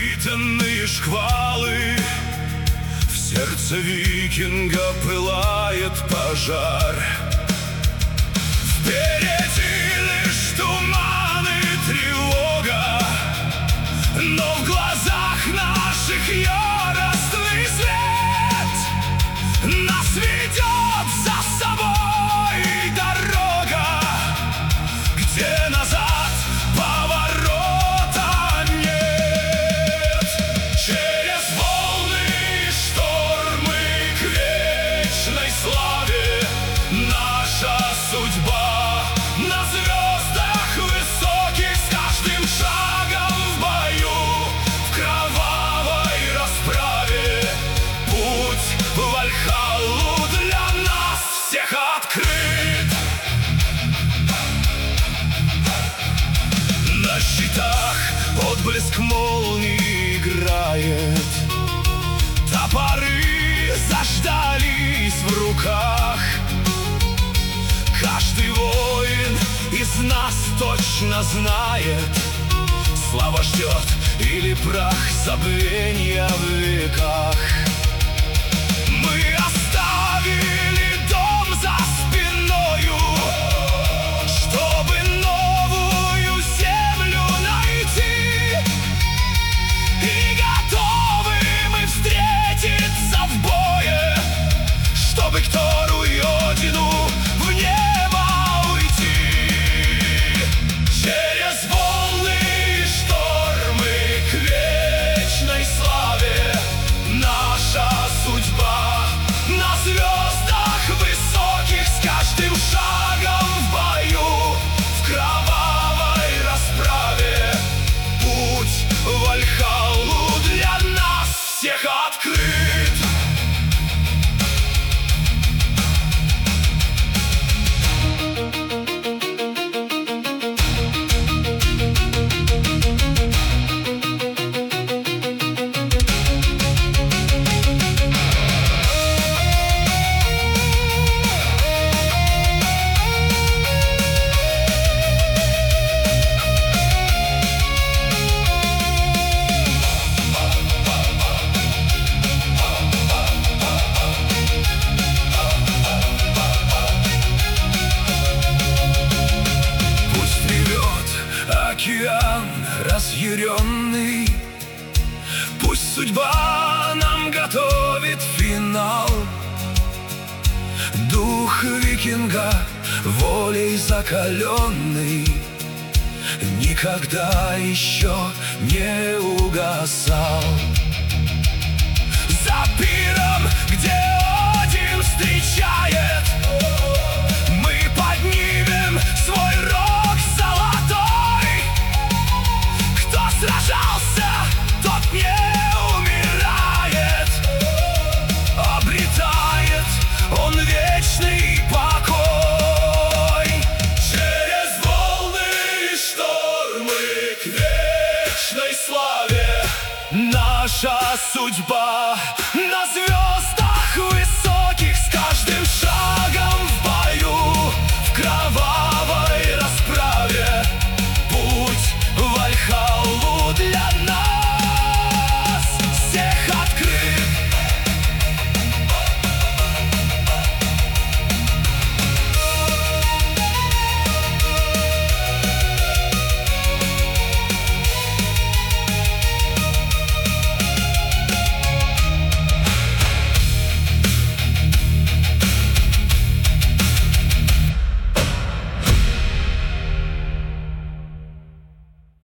Невоспитанные шквалы, в сердце викинга пылает пожар. Впереди лишь туман и тревога, но в глазах наших яростный свет. Нас ведет за собой дорога, где назад поворота нет. Через волны и штормы к вечной славе наша судьба. На звездах высоких с каждым шагом в бою, в кровавой расправе путь в Вальхаллу для нас всех открыт. На щитах отблеск молнии играет, топоры заждались в руках. Каждый воин из нас точно знает, слава ждет или прах забвенья в веках. Мы оставили дом за спиною, чтобы новую землю найти. И готовы мы встретиться в бое, чтобы к Тору и Одину в небо уйти. Через волны и штормы к вечной славе наша судьба. На звездах высоких с каждым шагом в бою, в кровавой расправе путь в Вальхаллу для нас всех открыт. Океан разъяренный, пусть судьба нам готовит финал. Дух викинга, волей закаленный, никогда еще не угасал. За пиром, где Один встречает, мы поднимем свой рог золотой. Кто сражался, тот не умирает, обретает он вечный покой. Через волны и штормы к вечной славе наша судьба. На звезд